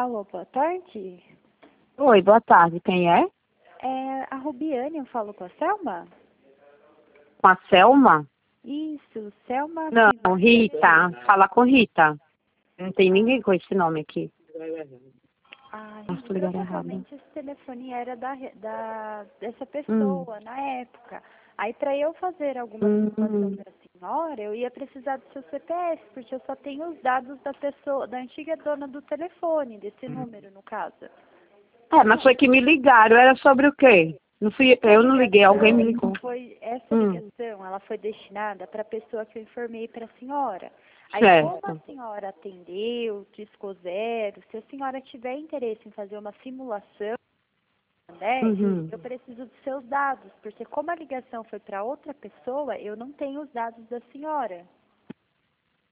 Alô, boa tarde. Oi, boa tarde. Quem é? É a Rubiane, eu falo com a Selma? Com a Selma? Isso, Selma Não, Rita. Fala com Rita. Não tem ninguém com esse nome aqui. Nossa, ligaram errado. Provavelmente esse telefone era dessa pessoa na época. Aí para eu fazer alguma simulação para a senhora, eu ia precisar do seu CPF, porque eu só tenho os dados da pessoa, da antiga dona do telefone, desse número no caso. Mas foi que me ligaram. Era sobre o quê? Não fui eu, não liguei, alguém me ligou. Essa ligação, ela foi destinada para a pessoa que eu informei para a senhora. Aí, como a Certo. senhora atendeu, discou zero, se a senhora tiver interesse em fazer uma simulação, né, eu preciso dos seus dados, porque como a ligação foi para outra pessoa, eu não tenho os dados da senhora.